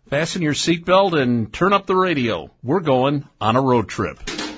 Fasten your seatbelt and turn up the radio. We're going on a road trip.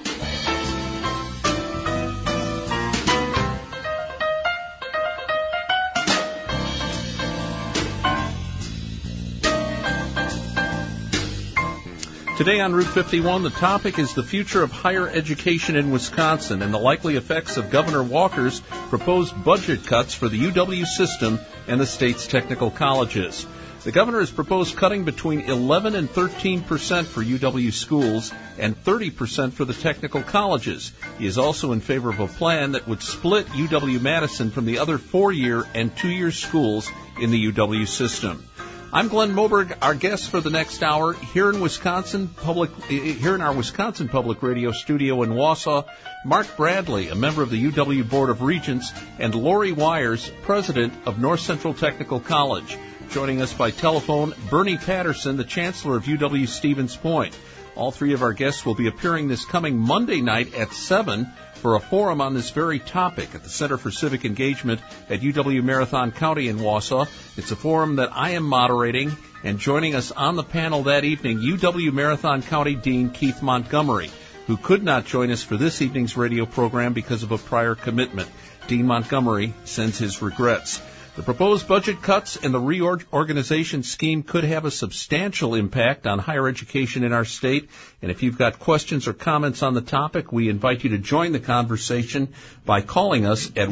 Today on Route 51, the topic is the future of higher education in Wisconsin and the likely effects of Governor Walker's proposed budget cuts for the UW system and the state's technical colleges. The governor has proposed cutting between 11 and 13% for UW schools and 30% for the technical colleges. He is also in favor of a plan that would split UW-Madison from the other 4-year and 2-year schools in the UW system. I'm Glenn Moberg. Our guest for the next hour here in our Wisconsin Public Radio studio in Wausau, Mark Bradley, a member of the UW Board of Regents, and Lori Wires, president of North Central Technical College. Joining us by telephone, Bernie Patterson, the chancellor of UW Stevens Point. All three of our guests will be appearing this coming Monday night at 7 for a forum on this very topic at the Center for Civic Engagement at UW Marathon County in Wausau. It's a forum that I am moderating, and joining us on the panel that evening, UW Marathon County Dean Keith Montgomery, who could not join us for this evening's radio program because of a prior commitment. Dean Montgomery sends his regrets. The proposed budget cuts and the reorganization scheme could have a substantial impact on higher education in our state. And if you've got questions or comments on the topic, we invite you to join the conversation by calling us at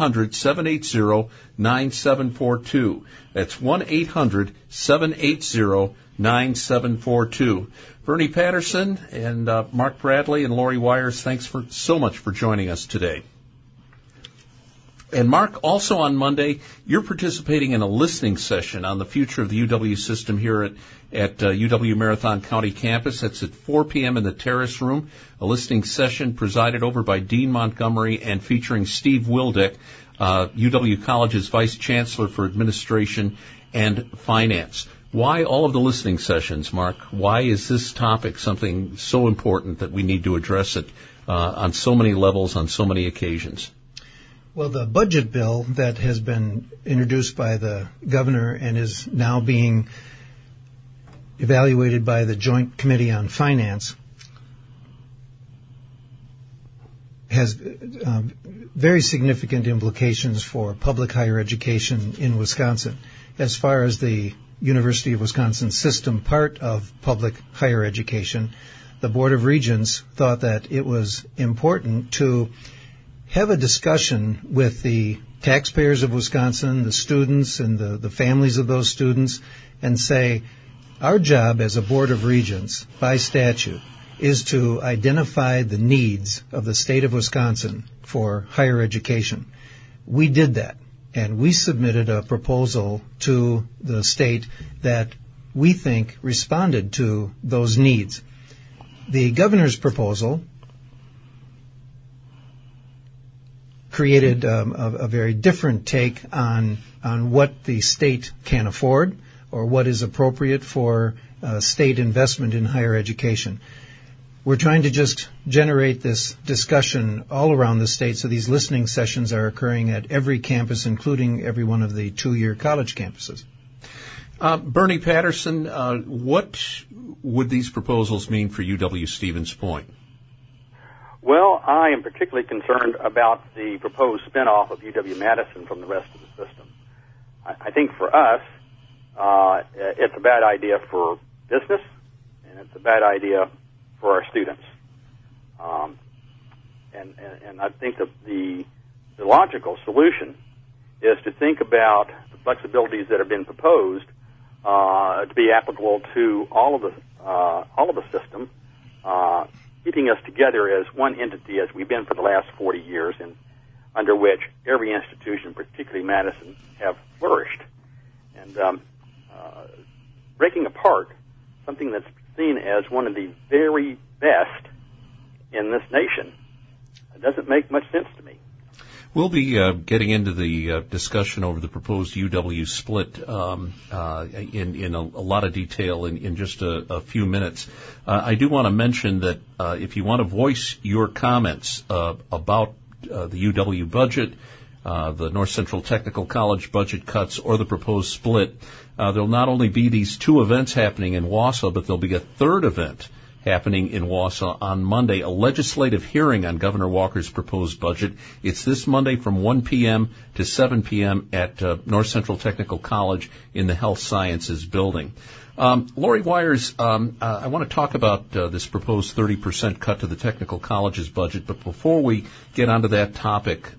1-800-780-9742. That's 1-800-780-9742. Bernie Patterson and Mark Bradley and Lori Wires, thanks so much for joining us today. And Mark, also on Monday, you're participating in a listening session on the future of the UW system here at UW Marathon County campus. That's at 4 p.m. in the Terrace Room, a listening session presided over by Dean Montgomery and featuring Steve Wildeck, UW College's Vice Chancellor for Administration and Finance. Why all of the listening sessions, Mark? Why is this topic something so important that we need to address it on so many levels, on so many occasions? Well, the budget bill that has been introduced by the governor and is now being evaluated by the Joint Committee on Finance has very significant implications for public higher education in Wisconsin. As far as the University of Wisconsin system part of public higher education, the Board of Regents thought that it was important to have a discussion with the taxpayers of Wisconsin, the students and the families of those students, and say, our job as a Board of Regents, by statute, is to identify the needs of the state of Wisconsin for higher education. We did that, and we submitted a proposal to the state that we think responded to those needs. The governor's proposal created a very different take on what the state can afford or what is appropriate for state investment in higher education. We're trying to just generate this discussion all around the state, so these listening sessions are occurring at every campus, including every one of the 2-year college campuses. Bernie Patterson, what would these proposals mean for UW Stevens Point? Well, I am particularly concerned about the proposed spinoff of UW-Madison from the rest of the system. I think for us, it's a bad idea for business, and it's a bad idea for our students. And I think that the logical solution is to think about the flexibilities that have been proposed to be applicable to all of the system, keeping us together as one entity as we've been for the last 40 years, and under which every institution, particularly Madison, have flourished. And breaking apart something that's seen as one of the very best in this nation doesn't make much sense to me. We'll be getting into the discussion over the proposed UW split in a lot of detail in just a few minutes. I do want to mention that if you want to voice your comments about the UW budget, the North Central Technical College budget cuts or the proposed split. There'll not only be these two events happening in Wausau, but there'll be a third event happening in Wausau on Monday, a legislative hearing on Governor Walker's proposed budget. It's this Monday from 1 p.m. to 7 p.m. at North Central Technical College in the Health Sciences Building. Lori Wires, I want to talk about this proposed 30% cut to the technical college's budget, but before we get onto that topic,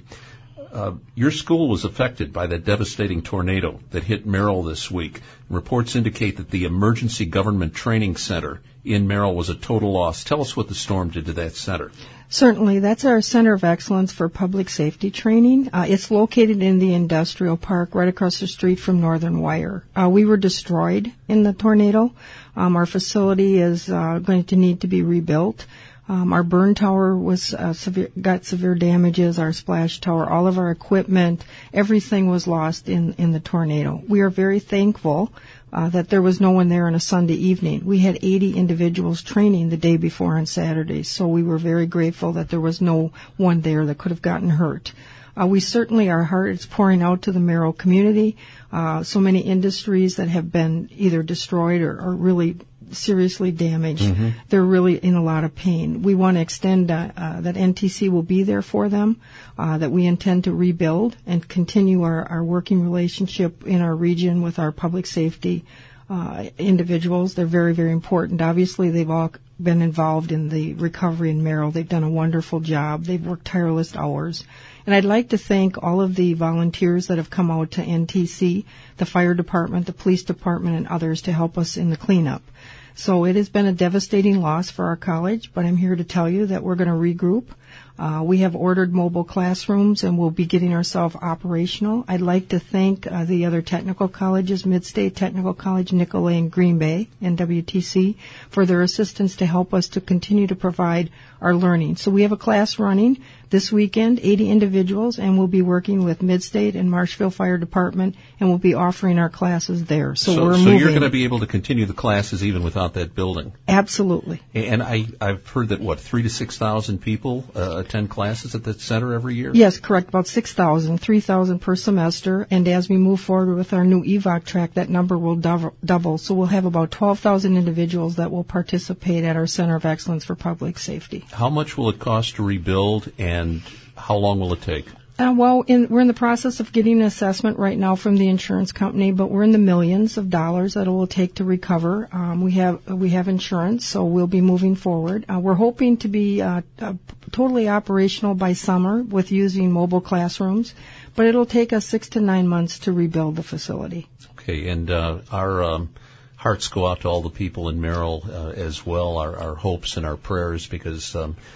your school was affected by that devastating tornado that hit Merrill this week. Reports indicate that the Emergency Government Training Center in Merrill was a total loss. Tell us what the storm did to that center. Certainly. That's our Center of Excellence for Public Safety Training. It's located in the industrial park right across the street from Northern Wire. We were destroyed in the tornado. Our facility is going to need to be rebuilt. Our burn tower was got severe damages, our splash tower, all of our equipment, everything was lost in the tornado. We are very thankful that there was no one there on a Sunday evening. We had 80 individuals training the day before on Saturday, so we were very grateful that there was no one there that could have gotten hurt. We certainly, our heart is pouring out to the Merrill community. So many industries that have been either destroyed or really seriously damaged. Mm-hmm. They're really in a lot of pain. We want to extend that NTC will be there for them, that we intend to rebuild and continue our working relationship in our region with our public safety individuals. They're very, very important. Obviously, they've all been involved in the recovery in Merrill. They've done a wonderful job. They've worked tireless hours. And I'd like to thank all of the volunteers that have come out to NTC, the fire department, the police department, and others to help us in the cleanup. So it has been a devastating loss for our college, but I'm here to tell you that we're going to regroup. We have ordered mobile classrooms, and we'll be getting ourselves operational. I'd like to thank the other technical colleges, Mid-State Technical College, Nicolet, and Green Bay, and WTC, for their assistance to help us to continue to provide our learning. So we have a class running this weekend, 80 individuals, and we'll be working with Mid-State and Marshville Fire Department, and we'll be offering our classes there. So we're moving. So you're going to be able to continue the classes even without that building? Absolutely. And I've heard that, 3,000 to 6,000 people attend classes at that center every year? Yes, correct. About 6,000, 3,000 per semester. And as we move forward with our new EVOC track, that number will double. So we'll have about 12,000 individuals that will participate at our Center of Excellence for Public Safety. How much will it cost to rebuild, and how long will it take? We're in the process of getting an assessment right now from the insurance company, but we're in the millions of dollars that it will take to recover. We have insurance, so we'll be moving forward. We're hoping to be totally operational by summer with using mobile classrooms, but it'll take us 6 to 9 months to rebuild the facility. Okay, and our hearts go out to all the people in Merrill as well. Our hopes and our prayers, because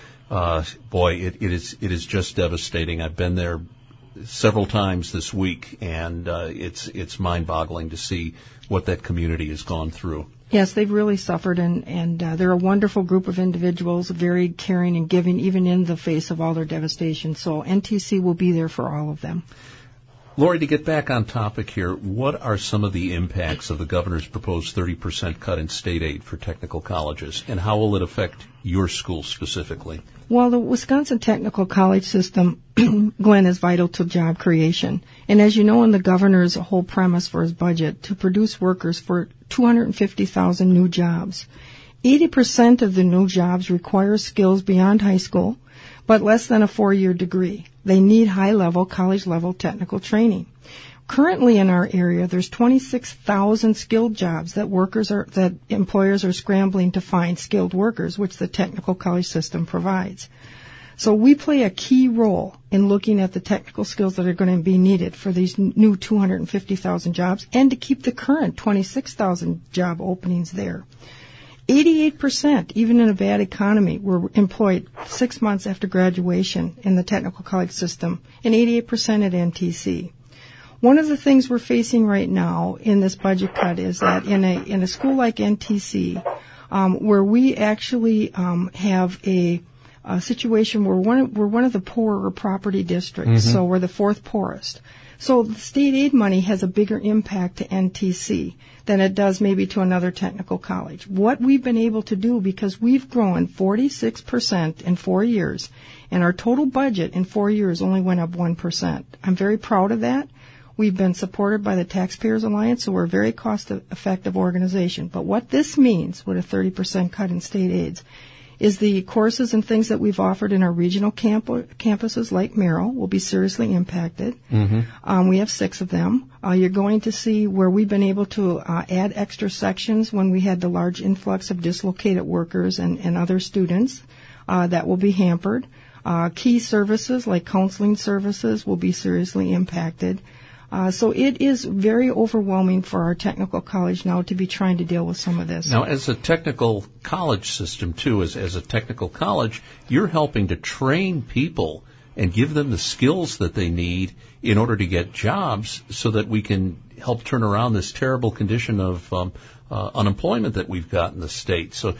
it is just devastating. I've been there several times this week, and it's mind-boggling to see what that community has gone through. Yes, they've really suffered, and they're a wonderful group of individuals, very caring and giving, even in the face of all their devastation. So NTC will be there for all of them. Lori, to get back on topic here, what are some of the impacts of the governor's proposed 30% cut in state aid for technical colleges, and how will it affect your school specifically? Well, the Wisconsin Technical College system, Glenn, is vital to job creation. And as you know, in the governor's whole premise for his budget, to produce workers for 250,000 new jobs. 80% of the new jobs require skills beyond high school, but less than a 4-year degree. They need high-level, college-level technical training. Currently in our area, there's 26,000 skilled jobs that employers are scrambling to find skilled workers, which the technical college system provides. So we play a key role in looking at the technical skills that are going to be needed for these new 250,000 jobs and to keep the current 26,000 job openings there. 88%, even in a bad economy, were employed 6 months after graduation in the technical college system, and 88% at NTC. One of the things we're facing right now in this budget cut is that in a school like NTC, where we actually have a situation where we're one of the poorer property districts, so we're the fourth poorest. So the state aid money has a bigger impact to NTC than it does maybe to another technical college. What we've been able to do, because we've grown 46% in 4 years, and our total budget in 4 years only went up 1%. I'm very proud of that. We've been supported by the Taxpayers Alliance, so we're a very cost-effective organization. But what this means, with a 30% cut in state aids, is the courses and things that we've offered in our regional campuses like Merrill will be seriously impacted. We have 6 of them. You're going to see where we've been able to add extra sections when we had the large influx of dislocated workers and other students. That will be hampered. Key services like counseling services will be seriously impacted. So it is very overwhelming for our technical college now to be trying to deal with some of this. Now, as a technical college system, too, as a technical college, you're helping to train people and give them the skills that they need in order to get jobs so that we can help turn around this terrible condition of unemployment that we've got in the state. So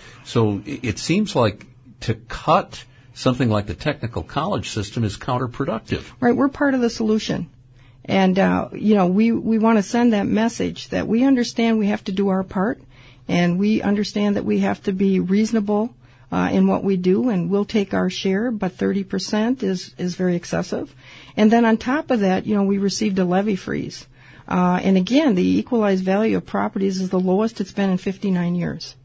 it seems like to cut something like the technical college system is counterproductive. Right, we're part of the solution. And, we want to send that message that we understand we have to do our part, and we understand that we have to be reasonable in what we do, and we'll take our share, but 30% is very excessive. And then on top of that, we received a levy freeze. And again, the equalized value of properties is the lowest it's been in 59 years.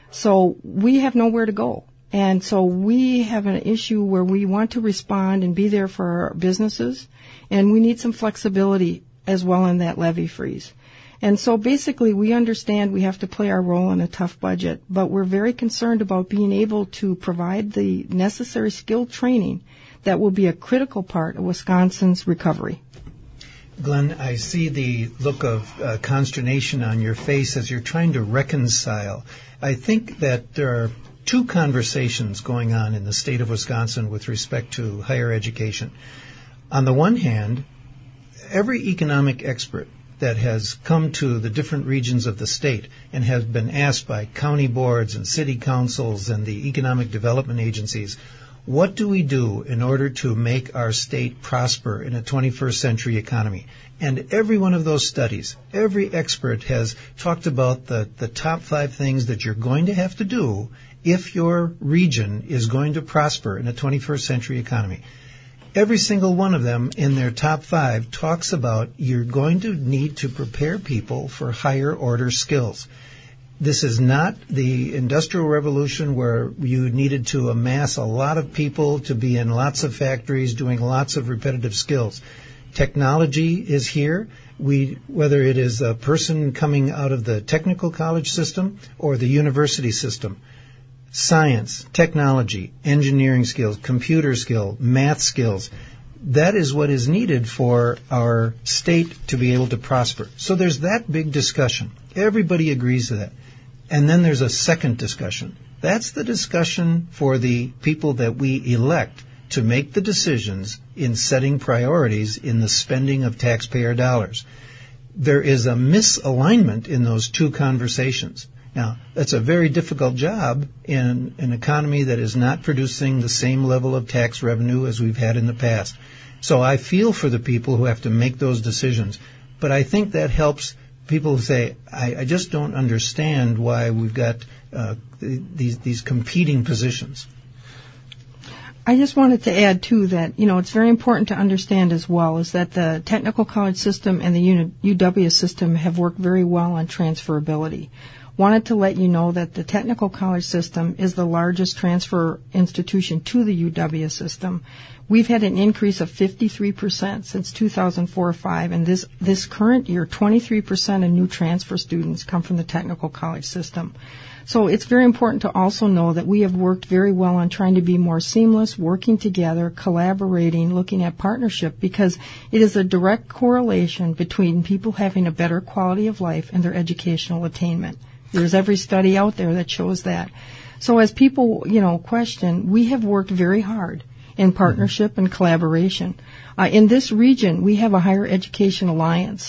So we have nowhere to go. And so we have an issue where we want to respond and be there for our businesses, and we need some flexibility as well in that levy freeze. And so basically we understand we have to play our role in a tough budget, but we're very concerned about being able to provide the necessary skill training that will be a critical part of Wisconsin's recovery. Glenn, I see the look of consternation on your face as you're trying to reconcile. I think that there are 2 conversations going on in the state of Wisconsin with respect to higher education. On the one hand, every economic expert that has come to the different regions of the state and has been asked by county boards and city councils and the economic development agencies, what do we do in order to make our state prosper in a 21st century economy? And every one of those studies, every expert has talked about the top 5 things that you're going to have to do if your region is going to prosper in a 21st century economy. Every single one of them in their top 5 talks about you're going to need to prepare people for higher order skills. This is not the Industrial Revolution where you needed to amass a lot of people to be in lots of factories doing lots of repetitive skills. Technology is here. Whether it is a person coming out of the technical college system or the university system, science, technology, engineering skills, computer skill, math skills, that is what is needed for our state to be able to prosper. So there's that big discussion. Everybody agrees to that. And then there's a second discussion. That's the discussion for the people that we elect to make the decisions in setting priorities in the spending of taxpayer dollars. There is a misalignment in those 2 conversations. Now, that's a very difficult job in an economy that is not producing the same level of tax revenue as we've had in the past. So I feel for the people who have to make those decisions. But I think that helps people who say, I just don't understand why we've got these competing positions. I just wanted to add, too, that, it's very important to understand as well is that the technical college system and the UW system have worked very well on transferability. Wanted to let you know that the technical college system is the largest transfer institution to the UW system. We've had an increase of 53% since 2004-05, and this current year, 23% of new transfer students come from the technical college system. So it's very important to also know that we have worked very well on trying to be more seamless, working together, collaborating, looking at partnership, because it is a direct correlation between people having a better quality of life and their educational attainment. There's every study out there that shows that. So as people, question, we have worked very hard in partnership and collaboration. In this region, we have a higher education alliance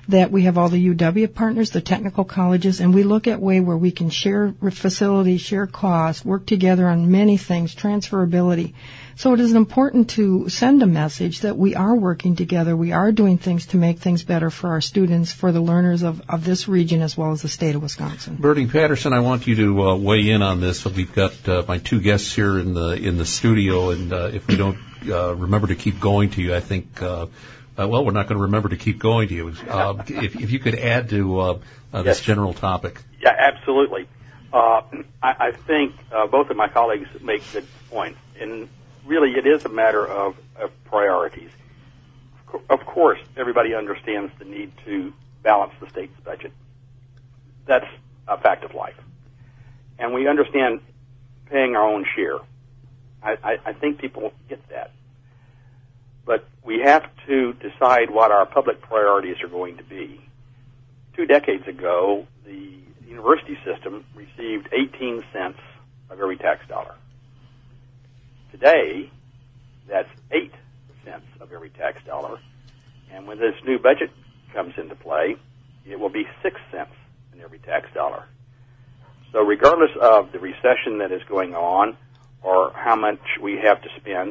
that we have all the UW partners, the technical colleges, and we look at way where we can share facilities, share costs, work together on many things, transferability. So it is important to send a message that we are working together, we are doing things to make things better for our students, for the learners of this region as well as the state of Wisconsin. Bernie Patterson, I want you to weigh in on this. We've got my two guests here in the studio, and if we don't remember to keep going to you, I think well, we're not going to remember to keep going to you. If you could add to this general topic. Yeah, absolutely. I think both of my colleagues make good points, and really it is a matter of priorities. Of course, everybody understands the need to balance the state's budget. That's a fact of life. And we understand paying our own share. I think people get that. But we have to decide what our public priorities are going to be. 2 decades ago, the university system received 18 cents of every tax dollar. Today, that's 8 cents of every tax dollar. And when this new budget comes into play, it will be 6 cents in every tax dollar. So regardless of the recession that is going on or how much we have to spend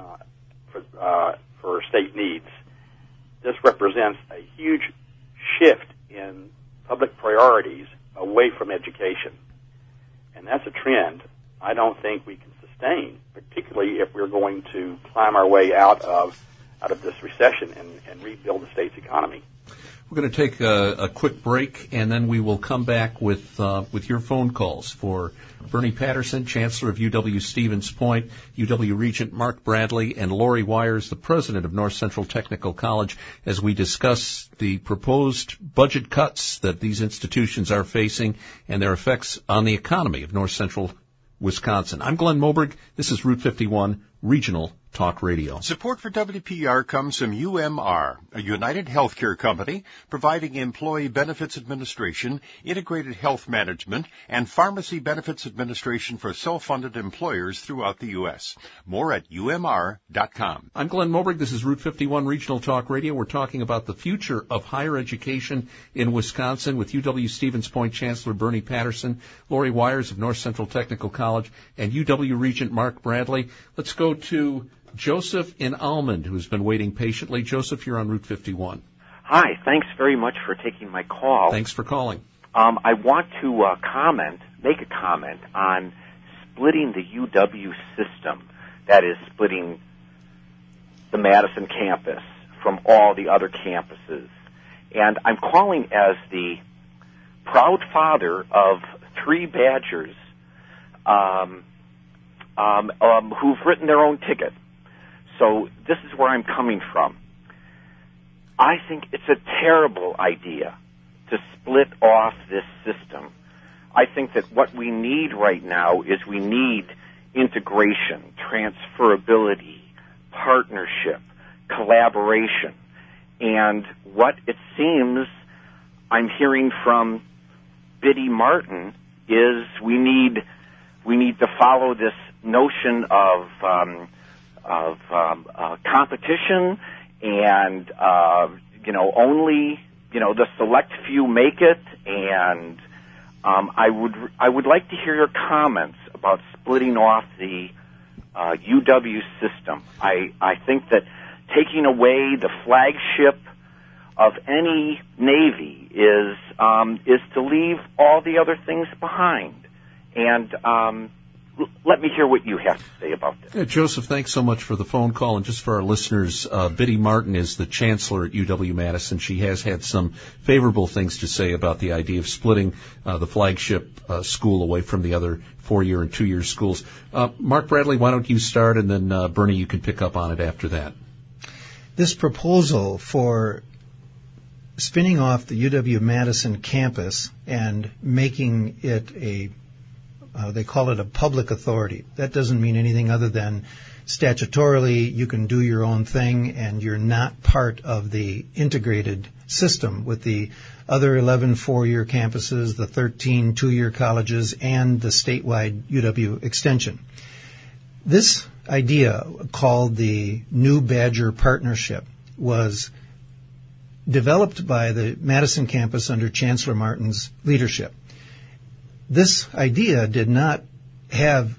for state needs, this represents a huge shift in public priorities away from education. And that's a trend I don't think we can sustain, particularly if we're going to climb our way out of this recession and rebuild the state's economy. We're going to take a quick break, and then we will come back with your phone calls for Bernie Patterson, Chancellor of UW-Stevens Point, UW Regent Mark Bradley, and Lori Wires, the President of North Central Technical College, as we discuss the proposed budget cuts that these institutions are facing and their effects on the economy of North Central Wisconsin. I'm Glenn Moberg. This is Route 51 Regional Talk Radio. Support for WPR comes from UMR, a United Healthcare company providing employee benefits administration, integrated health management, and pharmacy benefits administration for self-funded employers throughout the U.S. More at umr.com. I'm Glenn Moberg. This is Route 51 Regional Talk Radio. We're talking about the future of higher education in Wisconsin with UW-Stevens Point Chancellor Bernie Patterson, Lori Wires of North Central Technical College, and UW Regent Mark Bradley. Let's go to Joseph in Almond, who's been waiting patiently. Joseph, you're on Route 51. Hi, thanks very much for taking my call. Thanks for calling. I want to make a comment on splitting the UW system, that is, splitting the Madison campus from all the other campuses. And I'm calling as the proud father of 3 Badgers who've written their own ticket. So this is where I'm coming from. I think it's a terrible idea to split off this system. I think that what we need right now is we need integration, transferability, partnership, collaboration. And what it seems I'm hearing from Biddy Martin is we need to follow this notion of competition and only the select few make it. And I would like to hear your comments about splitting off the UW system. I think that taking away the flagship of any Navy is to leave all the other things behind. And let me hear what you have to say about this. Yeah, Joseph, thanks so much for the phone call. And just for our listeners, Biddy Martin is the chancellor at UW-Madison. She has had some favorable things to say about the idea of splitting the flagship school away from the other 4-year and 2-year schools. Mark Bradley, why don't you start, and then Bernie, you can pick up on it after that. This proposal for spinning off the UW-Madison campus and making it they call it a public authority. That doesn't mean anything other than statutorily you can do your own thing and you're not part of the integrated system with the other 11 4-year campuses, the 13 2-year colleges, and the statewide UW extension. This idea, called the New Badger Partnership, was developed by the Madison campus under Chancellor Martin's leadership. This idea did not have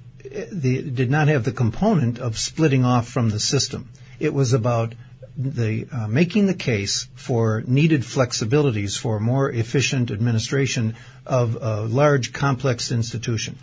the component of splitting off from the system. It was about making the case for needed flexibilities for more efficient administration of a large, complex institution.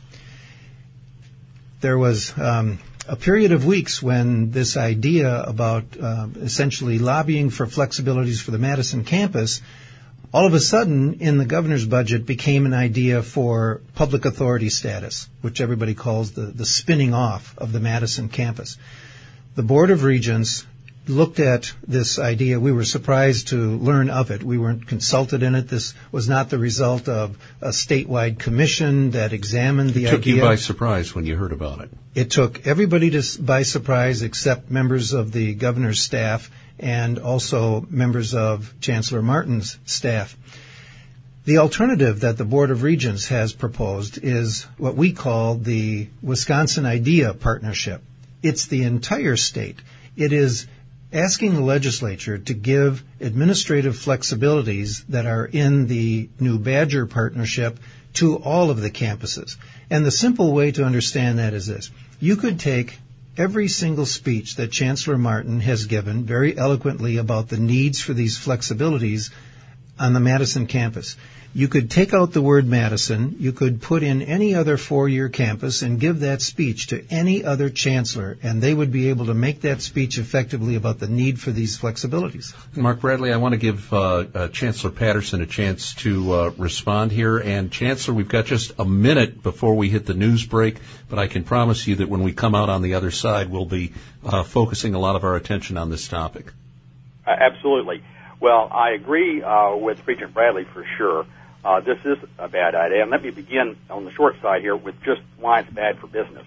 There was a period of weeks when this idea about essentially lobbying for flexibilities for the Madison campus all of a sudden in the governor's budget became an idea for public authority status, which everybody calls the spinning off of the Madison campus. The Board of Regents looked at this idea. We were surprised to learn of it. We weren't consulted in it. This was not the result of a statewide commission that examined the idea. It took you by surprise when you heard about it. It took everybody by surprise except members of the governor's staff and also members of Chancellor Martin's staff. The alternative that the Board of Regents has proposed is what we call the Wisconsin Idea Partnership. It's the entire state. It is asking the legislature to give administrative flexibilities that are in the New Badger Partnership to all of the campuses. And the simple way to understand that is this. You could take every single speech that Chancellor Martin has given very eloquently about the needs for these flexibilities on the Madison campus. You could take out the word Madison, you could put in any other four-year campus and give that speech to any other chancellor, and they would be able to make that speech effectively about the need for these flexibilities. Mark Bradley, I want to give Chancellor Patterson a chance to respond here. And Chancellor, we've got just a minute before we hit the news break, but I can promise you that when we come out on the other side, we'll be focusing a lot of our attention on this topic. Absolutely. Well, I agree with Regent Bradley for sure. This is a bad idea. And let me begin on the short side here with just why it's bad for business.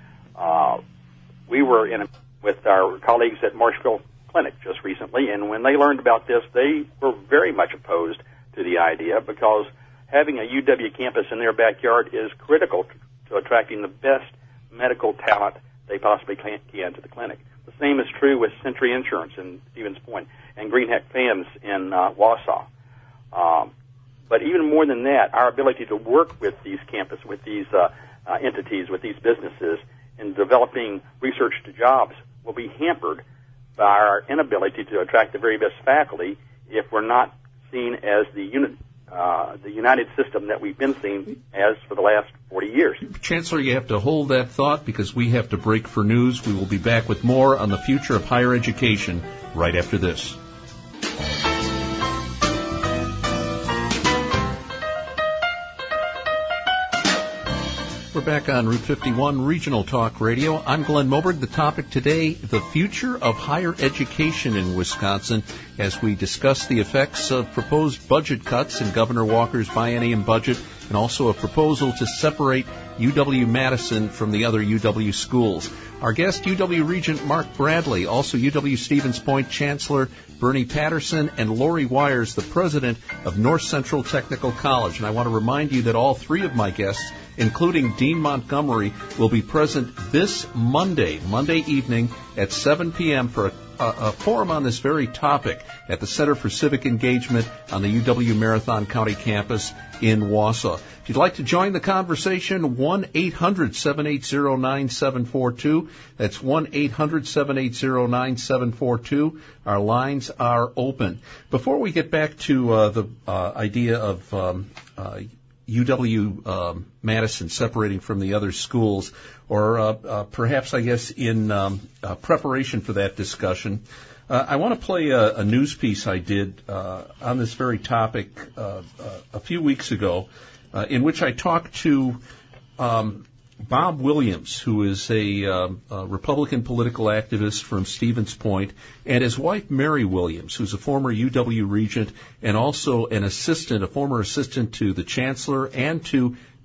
We were with our colleagues at Marshfield Clinic just recently, and when they learned about this, they were very much opposed to the idea because having a UW campus in their backyard is critical to attracting the best medical talent they possibly can to the clinic. The same is true with Century Insurance in Stevens Point and Greenheck Fams in Wausau. But even more than that, our ability to work with these campuses, with these entities, with these businesses in developing research to jobs will be hampered by our inability to attract the very best faculty if we're not seen as the united system that we've been seen as for the last 40 years. Chancellor, you have to hold that thought because we have to break for news. We will be back with more on the future of higher education right after this. We're back on Route 51 Regional Talk Radio. I'm Glenn Moberg. The topic today, the future of higher education in Wisconsin, as we discuss the effects of proposed budget cuts in Governor Walker's biennium budget and also a proposal to separate UW-Madison from the other UW schools. Our guest, UW Regent Mark Bradley, also UW Stevens Point Chancellor Bernie Patterson, and Lori Wires, the president of North Central Technical College. And I want to remind you that all three of my guests, including Dean Montgomery, will be present this Monday evening at 7 p.m. for a forum on this very topic at the Center for Civic Engagement on the UW Marathon County campus in Wausau. If you'd like to join the conversation, 1-800-780-9742. That's 1-800-780-9742. Our lines are open. Before we get back to the idea of UW Madison separating from the other schools, or perhaps, I guess, in preparation for that discussion, I want to play a news piece I did on this very topic a few weeks ago, in which I talked to Bob Williams, who is a Republican political activist from Stevens Point, and his wife Mary Williams, who's a former UW regent and also a former assistant to the chancellor and to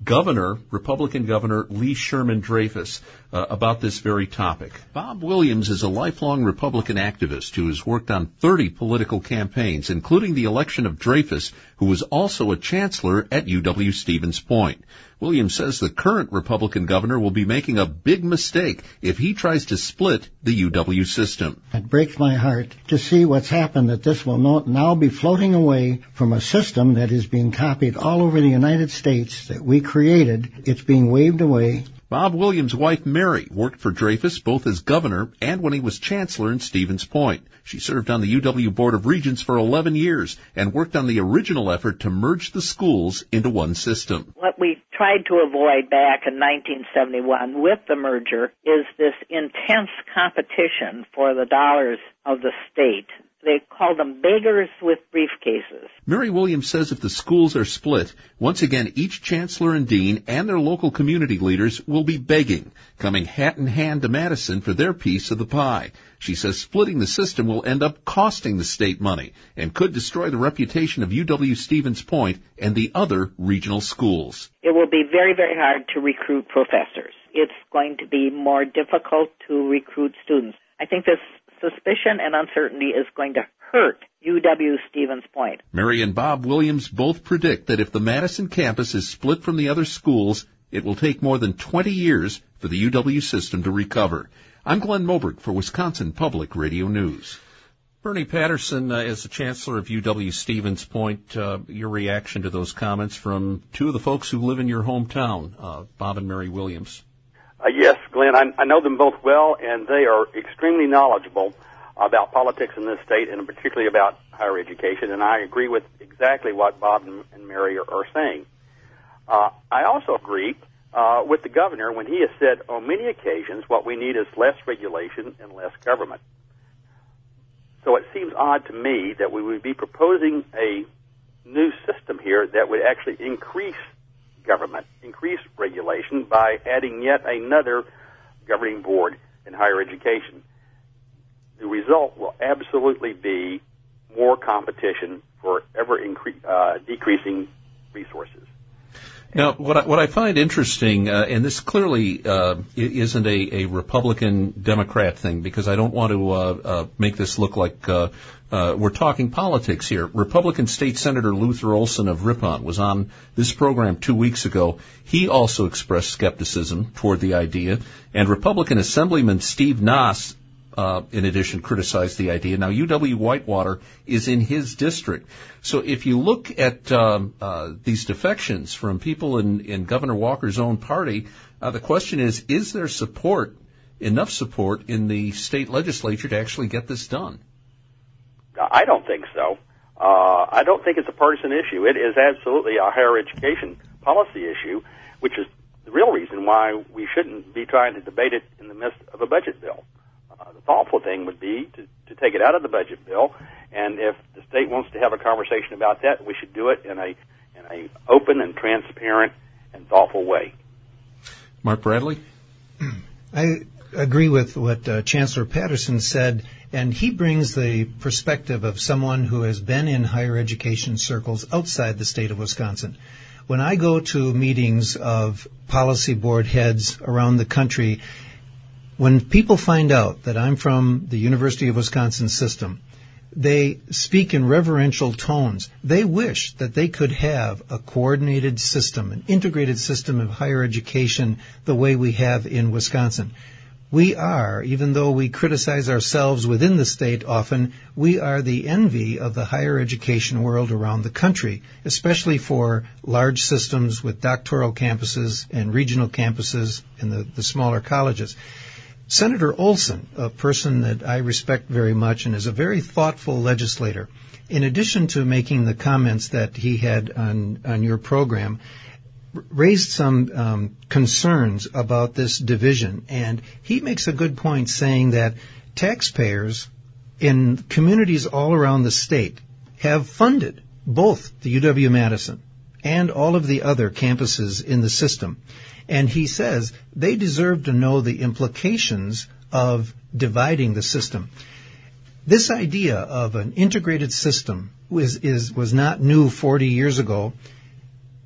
Republican Governor Lee Sherman Dreyfus about this very topic. Bob Williams is a lifelong Republican activist who has worked on 30 political campaigns, including the election of Dreyfus, who was also a chancellor at UW-Stevens Point. Williams says the current Republican governor will be making a big mistake if he tries to split the UW system. It breaks my heart to see what's happened, that this will now be floating away from a system that is being copied all over the United States that we created. It's being waved away. Bob Williams' wife, Mary, worked for Dreyfus both as governor and when he was chancellor in Stevens Point. She served on the UW Board of Regents for 11 years and worked on the original effort to merge the schools into one system. What we tried to avoid back in 1971 with the merger is this intense competition for the dollars of the state. They call them beggars with briefcases. Mary Williams says if the schools are split, once again each chancellor and dean and their local community leaders will be begging, coming hat in hand to Madison for their piece of the pie. She says splitting the system will end up costing the state money and could destroy the reputation of UW-Stevens Point and the other regional schools. It will be very, very hard to recruit professors. It's going to be more difficult to recruit students. I think this suspicion and uncertainty is going to hurt UW-Stevens Point. Mary and Bob Williams both predict that if the Madison campus is split from the other schools, it will take more than 20 years for the UW system to recover. I'm Glenn Moberg for Wisconsin Public Radio News. Bernie Patterson, as the chancellor of UW-Stevens Point, your reaction to those comments from two of the folks who live in your hometown, Bob and Mary Williams. Yes, Glenn, I know them both well, and they are extremely knowledgeable about politics in this state, and particularly about higher education, and I agree with exactly what Bob and Mary are saying. I also agree with the governor when he has said on many occasions what we need is less regulation and less government. So it seems odd to me that we would be proposing a new system here that would actually increase government, increase regulation by adding yet another governing board in higher education. The result will absolutely be more competition for decreasing resources. Now, what I find interesting, and this clearly isn't a Republican-Democrat thing, because I don't want to make this look like we're talking politics here. Republican State Senator Luther Olson of Ripon was on this program 2 weeks ago. He also expressed skepticism toward the idea, and Republican Assemblyman Steve Nass, in addition, criticized the idea. Now, UW-Whitewater is in his district. So if you look at these defections from people in Governor Walker's own party, the question is there enough support in the state legislature to actually get this done? I don't think so. I don't think it's a partisan issue. It is absolutely a higher education policy issue, which is the real reason why we shouldn't be trying to debate it in the midst of a budget bill. The thoughtful thing would be to take it out of the budget bill, and if the state wants to have a conversation about that, we should do it in a open and transparent and thoughtful way. Mark Bradley? I agree with what Chancellor Patterson said, and he brings the perspective of someone who has been in higher education circles outside the state of Wisconsin. When I go to meetings of policy board heads around the country, when people find out that I'm from the University of Wisconsin system, they speak in reverential tones. They wish that they could have a coordinated system, an integrated system of higher education the way we have in Wisconsin. We are, even though we criticize ourselves within the state often, we are the envy of the higher education world around the country, especially for large systems with doctoral campuses and regional campuses and the smaller colleges. Senator Olson, a person that I respect very much and is a very thoughtful legislator, in addition to making the comments that he had on your program, raised some concerns about this division. And he makes a good point saying that taxpayers in communities all around the state have funded both the UW-Madison and all of the other campuses in the system. And he says they deserve to know the implications of dividing the system. This idea of an integrated system was not new 40 years ago.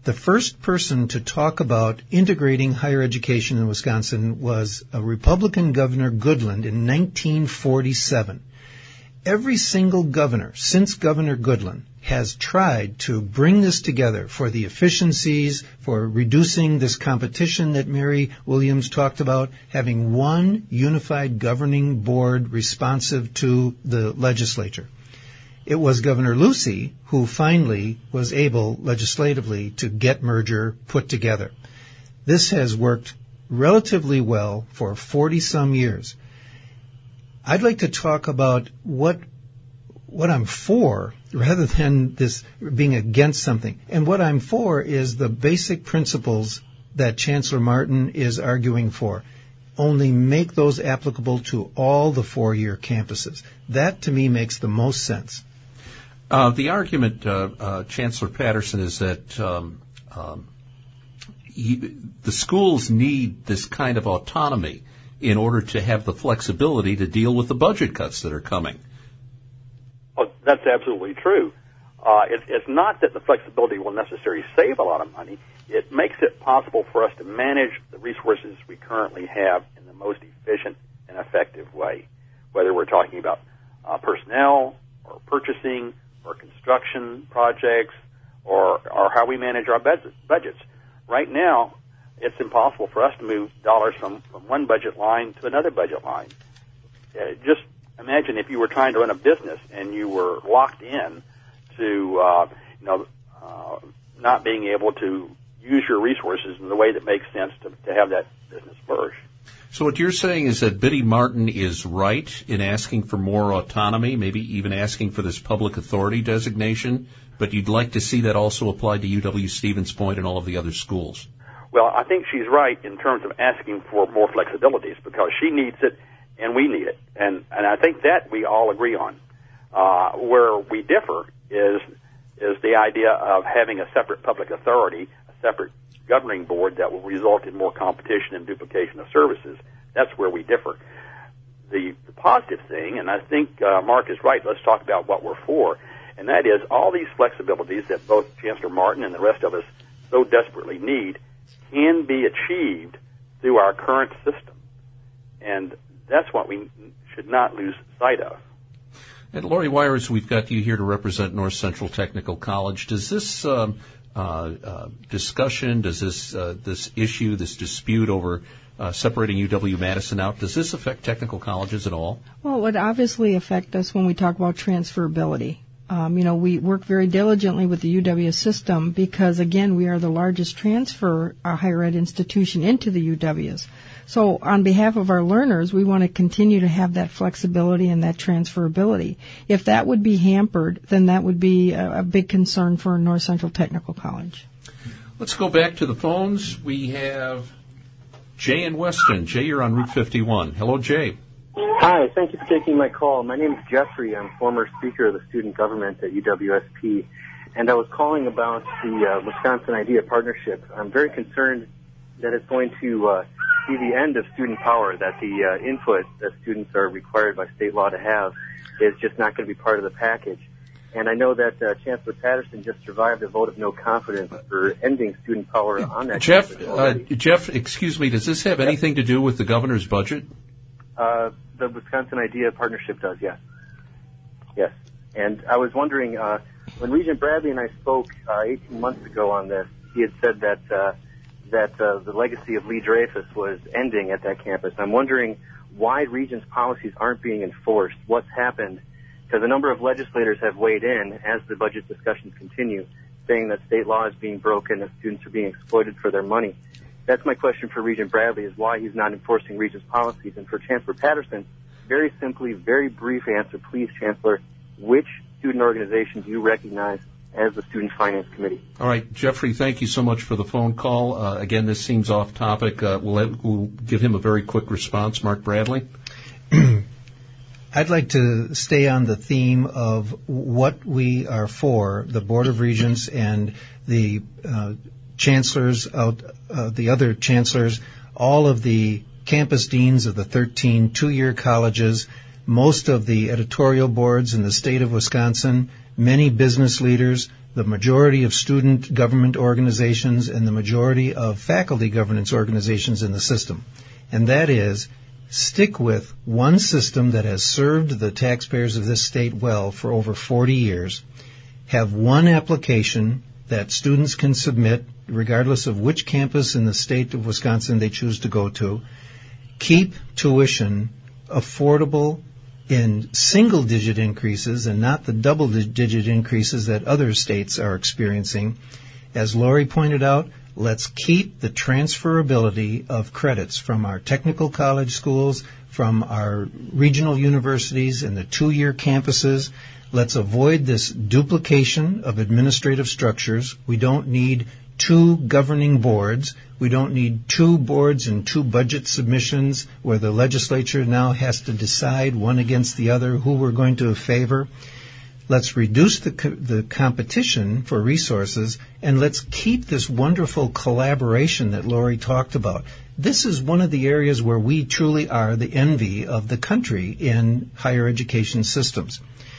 The first person to talk about integrating higher education in Wisconsin was a Republican Governor Goodland in 1947. Every single governor since Governor Goodland has tried to bring this together for the efficiencies, for reducing this competition that Mary Williams talked about, having one unified governing board responsive to the legislature. It was Governor Lucey who finally was able legislatively to get merger put together. This has worked relatively well for 40-some years. I'd like to talk about what I'm for rather than this being against something. And what I'm for is the basic principles that Chancellor Martin is arguing for. Only make those applicable to all the four-year campuses. That, to me, makes the most sense. The argument, Chancellor Patterson, is that the schools need this kind of autonomy in order to have the flexibility to deal with the budget cuts that are coming. Well, that's absolutely true. It's not that the flexibility will necessarily save a lot of money. It makes it possible for us to manage the resources we currently have in the most efficient and effective way, whether we're talking about personnel or purchasing or construction projects or how we manage our budgets. Right now, it's impossible for us to move dollars from one budget line to another budget line. Just imagine if you were trying to run a business and you were locked in to, not being able to use your resources in the way that makes sense to have that business flourish. So what you're saying is that Biddy Martin is right in asking for more autonomy, maybe even asking for this public authority designation, but you'd like to see that also applied to UW-Stevens Point and all of the other schools. Well, I think she's right in terms of asking for more flexibilities because she needs it and we need it. And I think that we all agree on. Where we differ is the idea of having a separate public authority, a separate governing board that will result in more competition and duplication of services. That's where we differ. The positive thing, and I think Mark is right, let's talk about what we're for, and that is all these flexibilities that both Chancellor Martin and the rest of us so desperately need can be achieved through our current system. And that's what we should not lose sight of. And Lori Wires, we've got you here to represent North Central Technical College. Does this discussion, does this issue, this dispute over separating UW-Madison out, does this affect technical colleges at all? Well, it would obviously affect us when we talk about transferability. We work very diligently with the UW system because, again, we are the largest transfer higher ed institution into the UWs. So on behalf of our learners, we want to continue to have that flexibility and that transferability. If that would be hampered, then that would be a big concern for North Central Technical College. Let's go back to the phones. We have Jay in Weston. Jay, you're on Route 51. Hello, Jay. Hi, thank you for taking my call. My name is Jeffrey. I'm former speaker of the student government at UWSP, and I was calling about the Wisconsin IDEA partnership. I'm very concerned that it's going to be the end of student power, that the input that students are required by state law to have is just not going to be part of the package. And I know that Chancellor Patterson just survived a vote of no confidence for ending student power on that. Jeff, excuse me, does this have anything to do with the governor's budget? The Wisconsin IDEA partnership does, yes. Yes. And I was wondering, when Regent Bradley and I spoke 18 months ago on this, he had said that the legacy of Lee Dreyfus was ending at that campus. I'm wondering why Regent's policies aren't being enforced. What's happened? Because a number of legislators have weighed in as the budget discussions continue, saying that state law is being broken, that students are being exploited for their money. That's my question for Regent Bradley, is why he's not enforcing Regent's policies. And for Chancellor Patterson, very simply, very brief answer, please, Chancellor, which student organization do you recognize as the Student Finance Committee? All right, Jeffrey, thank you so much for the phone call. Again, this seems off topic. We'll give him a very quick response. Mark Bradley? I'd like to stay on the theme of what we are for, the Board of Regents and the chancellors, the other chancellors, all of the campus deans of the 13 two-year colleges, most of the editorial boards in the state of Wisconsin, many business leaders, the majority of student government organizations and the majority of faculty governance organizations in the system. And that is, stick with one system that has served the taxpayers of this state well for over 40 years, have one application that students can submit regardless of which campus in the state of Wisconsin they choose to go to, keep tuition affordable in single-digit increases and not the double-digit increases that other states are experiencing. As Lori pointed out, let's keep the transferability of credits from our technical college schools, from our regional universities and the 2-year campuses. Let's avoid this duplication of administrative structures. We don't need 2 governing boards. We don't need 2 boards and 2 budget submissions where the legislature now has to decide one against the other who we're going to favor. Let's reduce the competition for resources, and let's keep this wonderful collaboration that Lori talked about. This is one of the areas where we truly are the envy of the country in higher education systems.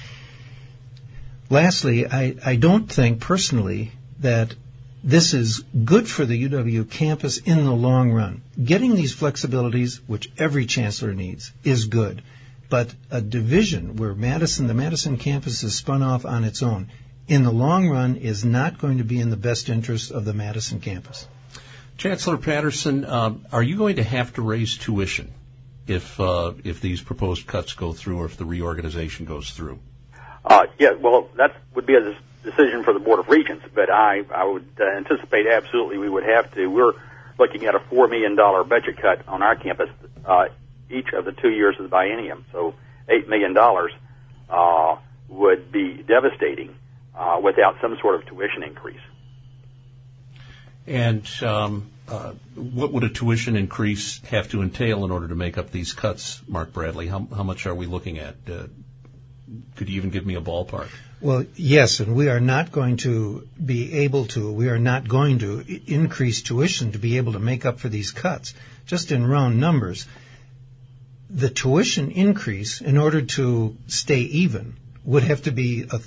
Lastly, I don't think personally that this is good for the UW campus in the long run. Getting these flexibilities, which every chancellor needs, is good. But a division where the Madison campus is spun off on its own, in the long run is not going to be in the best interest of the Madison campus. Chancellor Patterson, are you going to have to raise tuition if these proposed cuts go through or if the reorganization goes through? Yeah, well, that would be a decision for the Board of Regents, but I would anticipate absolutely we would have to. We're looking at a $4 million budget cut on our campus each of the 2 years of the biennium, so $8 million would be devastating without some sort of tuition increase. And what would a tuition increase have to entail in order to make up these cuts, Mark Bradley? How much are we looking at? Could you even give me a ballpark? Well, yes, and we are not going to increase tuition to be able to make up for these cuts. Just in round numbers, the tuition increase, in order to stay even, would have to be a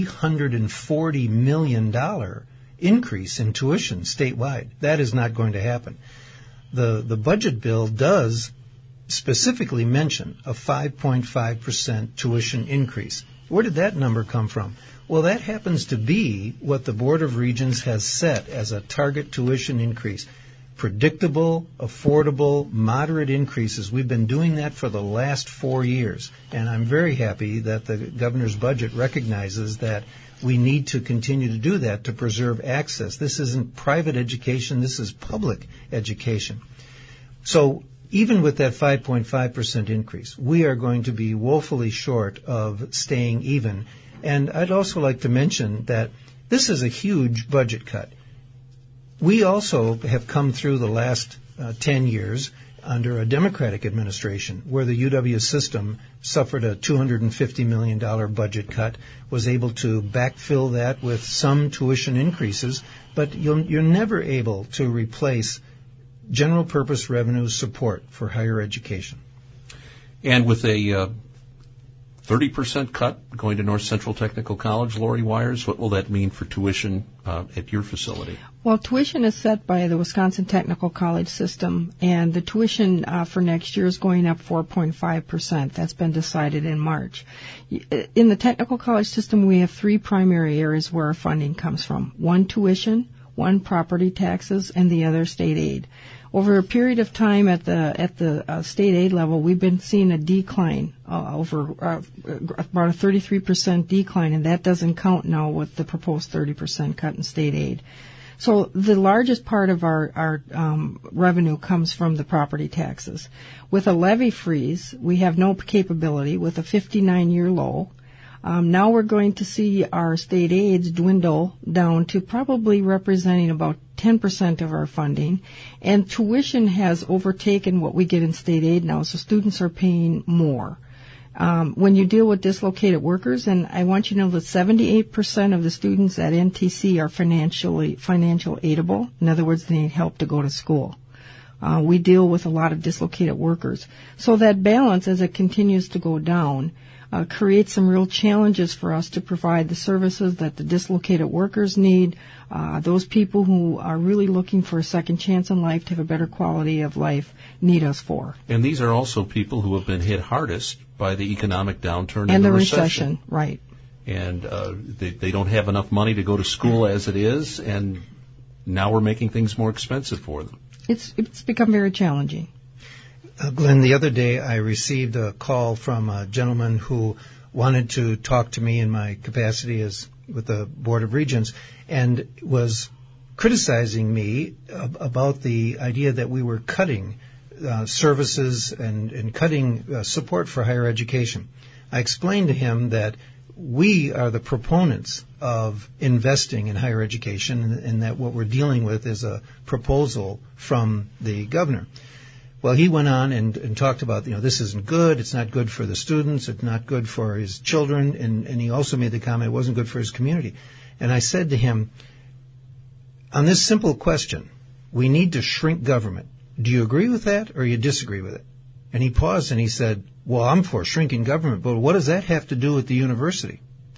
$340 million increase in tuition statewide. That is not going to happen. The budget bill does specifically mention a 5.5% tuition increase. Where did that number come from? Well, that happens to be what the Board of Regents has set as a target tuition increase. Predictable, affordable, moderate increases. We've been doing that for the last 4 years, and I'm very happy that the governor's budget recognizes that we need to continue to do that to preserve access. This isn't private education, this is public education. So even with that 5.5% increase, we are going to be woefully short of staying even. And I'd also like to mention that this is a huge budget cut. We also have come through the last 10 years under a Democratic administration where the UW system suffered a $250 million budget cut, was able to backfill that with some tuition increases, but you're never able to replace general purpose revenue support for higher education. And with a 30% cut going to North Central Technical College, Lori Wires, what will that mean for tuition at your facility? Well, tuition is set by the Wisconsin Technical College system, and the tuition for next year is going up 4.5%. That's been decided in March. In the technical college system, we have 3 primary areas where our funding comes from. 1 tuition, 1 property taxes, and the other state aid. Over a period of time at the state aid level, we've been seeing a decline over about a 33% decline, and that doesn't count now with the proposed 30% cut in state aid. So the largest part of our revenue comes from the property taxes. With a levy freeze, we have no capability with a 59-year low. Now we're going to see our state aids dwindle down to probably representing about 10% of our funding, and tuition has overtaken what we get in state aid now, so students are paying more. When you deal with dislocated workers, and I want you to know that 78% of the students at NTC are financial aidable. In other words, they need help to go to school. We deal with a lot of dislocated workers. So that balance, as it continues to go down, creates some real challenges for us to provide the services that the dislocated workers need, those people who are really looking for a second chance in life to have a better quality of life need us for. And these are also people who have been hit hardest by the economic downturn and the recession. Right. And they don't have enough money to go to school as it is, and now we're making things more expensive for them. It's become very challenging. Glenn, the other day I received a call from a gentleman who wanted to talk to me in my capacity as with the Board of Regents and was criticizing me about the idea that we were cutting services and cutting support for higher education. I explained to him that we are the proponents of investing in higher education and that what we're dealing with is a proposal from the governor. Well, he went on and talked about, this isn't good, it's not good for the students, it's not good for his children, and he also made the comment it wasn't good for his community. And I said to him, on this simple question, we need to shrink government. Do you agree with that or you disagree with it? And he paused and he said, well, I'm for shrinking government, but what does that have to do with the university?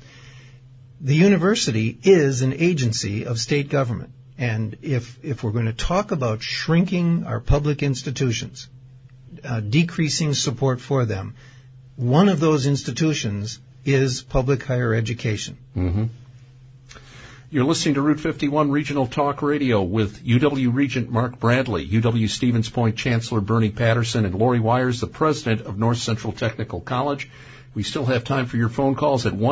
The university is an agency of state government. And if we're going to talk about shrinking our public institutions, decreasing support for them, one of those institutions is public higher education. Mm-hmm. You're listening to Route 51 Regional Talk Radio with UW Regent Mark Bradley, UW Stevens Point Chancellor Bernie Patterson, and Lori Wires, the president of North Central Technical College. We still have time for your phone calls at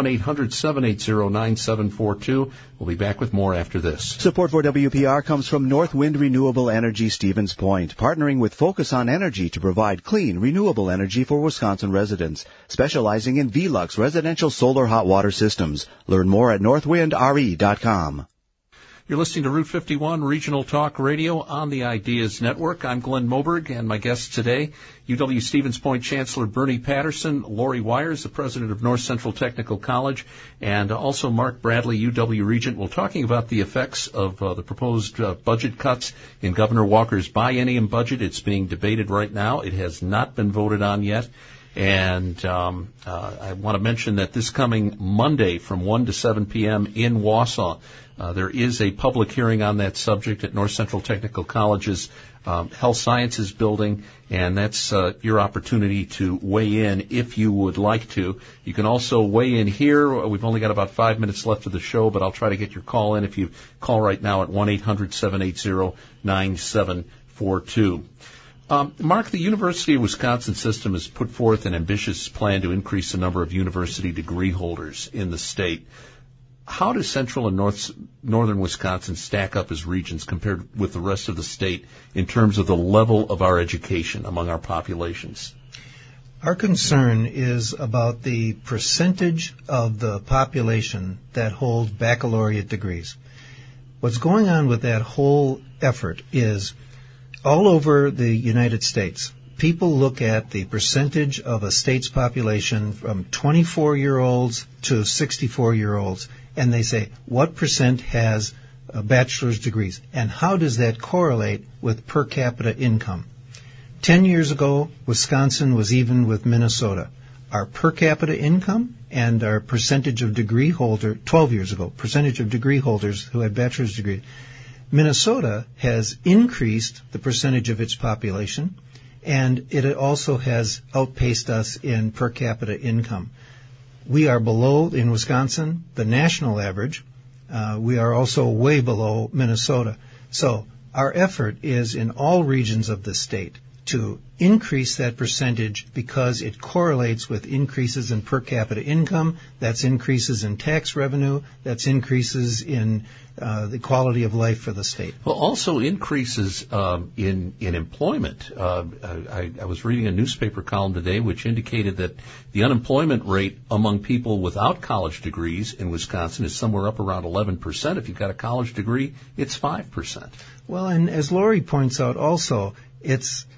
1-800-780-9742. We'll be back with more after this. Support for WPR comes from Northwind Renewable Energy Stevens Point, partnering with Focus on Energy to provide clean, renewable energy for Wisconsin residents, specializing in Velux residential solar hot water systems. Learn more at northwindre.com. You're listening to Route 51 Regional Talk Radio on the Ideas Network. I'm Glenn Moberg, and my guests today, UW Stevens Point Chancellor Bernie Patterson, Lori Wires, the president of North Central Technical College, and also Mark Bradley, UW Regent. We're talking about the effects of the proposed budget cuts in Governor Walker's biennium budget. It's being debated right now. It has not been voted on yet. And I want to mention that this coming Monday from 1 to 7 p.m. in Wausau, there is a public hearing on that subject at North Central Technical College's Health Sciences Building, and that's your opportunity to weigh in if you would like to. You can also weigh in here. We've only got about 5 minutes left of the show, but I'll try to get your call in if you call right now at 1-800-780-9742. Mark, the University of Wisconsin system has put forth an ambitious plan to increase the number of university degree holders in the state. How does central and northern Wisconsin stack up as regions compared with the rest of the state in terms of the level of our education among our populations? Our concern is about the percentage of the population that hold baccalaureate degrees. What's going on with that whole effort is all over the United States, people look at the percentage of a state's population from 24-year-olds to 64-year-olds, and they say, what percent has bachelor's degrees? And how does that correlate with per capita income? 10 years ago, Wisconsin was even with Minnesota. Our per capita income and our percentage of degree holder, 12 years ago, percentage of degree holders who had bachelor's degrees, Minnesota has increased the percentage of its population, and it also has outpaced us in per capita income. We are below, in Wisconsin, the national average. We are also way below Minnesota. So our effort is in all regions of the state to increase that percentage because it correlates with increases in per capita income, that's increases in tax revenue, that's increases in the quality of life for the state. Well, also increases in employment. I was reading a newspaper column today which indicated that the unemployment rate among people without college degrees in Wisconsin is somewhere up around 11%. If you've got a college degree, it's 5%. Well, and as Lori points out also, it's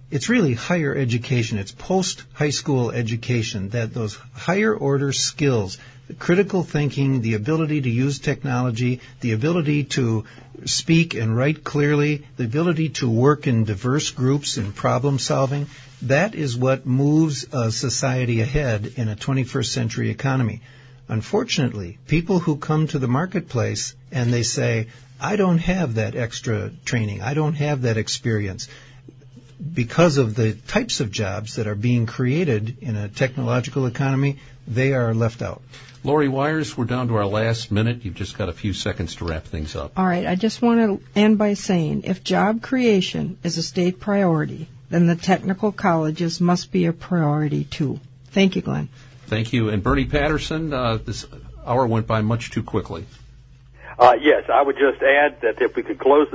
it's really higher education. It's post-high school education, that those higher order skills, the critical thinking, the ability to use technology, the ability to speak and write clearly, the ability to work in diverse groups in problem solving, that is what moves a society ahead in a 21st century economy. Unfortunately, people who come to the marketplace and they say, I don't have that extra training, I don't have that experience, because of the types of jobs that are being created in a technological economy, they are left out. Lori Wires, we're down to our last minute. You've just got a few seconds to wrap things up. All right, I just want to end by saying, if job creation is a state priority, then the technical colleges must be a priority too. Thank you, Glenn. Thank you. And Bernie Patterson, this hour went by much too quickly. Yes, I would just add that if we could close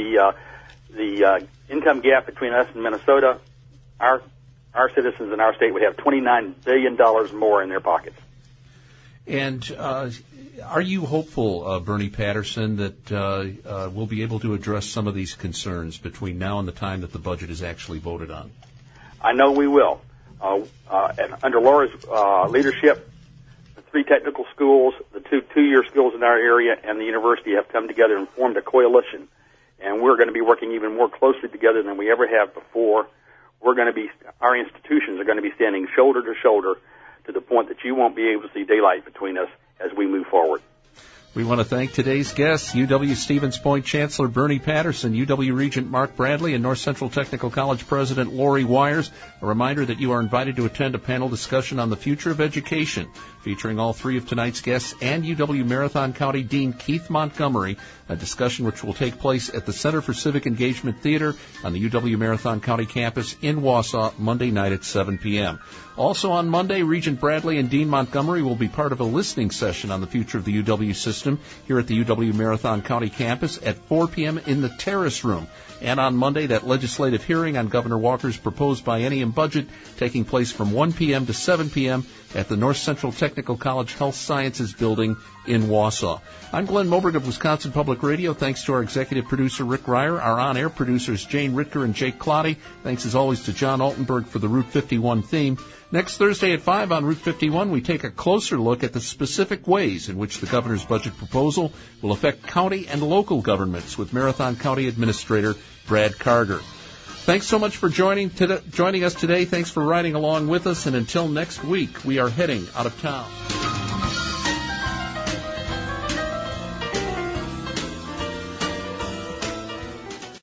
the income gap between us and Minnesota, our citizens in our state would have $29 billion more in their pockets. And are you hopeful, Bernie Patterson, that we'll be able to address some of these concerns between now and the time that the budget is actually voted on? I know we will. And under Laura's leadership, the 3 technical schools, the two-year schools in our area, and the university have come together and formed a coalition. And we're going to be working even more closely together than we ever have before. Our institutions are going to be standing shoulder to shoulder to the point that you won't be able to see daylight between us as we move forward. We want to thank today's guests, UW Stevens Point Chancellor Bernie Patterson, UW Regent Mark Bradley, and North Central Technical College President Lori Wires. A reminder that you are invited to attend a panel discussion on the future of education, featuring all 3 of tonight's guests and UW Marathon County Dean Keith Montgomery, a discussion which will take place at the Center for Civic Engagement Theater on the UW Marathon County campus in Wausau, Monday night at 7 p.m. Also on Monday, Regent Bradley and Dean Montgomery will be part of a listening session on the future of the UW system here at the UW Marathon County campus at 4 p.m. in the Terrace Room. And on Monday, that legislative hearing on Governor Walker's proposed biennium budget taking place from 1 p.m. to 7 p.m. at the North Central Technical College Health Sciences Building in Wausau. I'm Glenn Moberg of Wisconsin Public Radio. Thanks to our executive producer, Rick Ryer, our on-air producers, Jane Ritker and Jake Clotty. Thanks, as always, to John Altenberg for the Route 51 theme. Next Thursday at 5 on Route 51, we take a closer look at the specific ways in which the governor's budget proposal will affect county and local governments with Marathon County Administrator Brad Carter. Thanks so much for joining us today. Thanks for riding along with us. And until next week, we are heading out of town.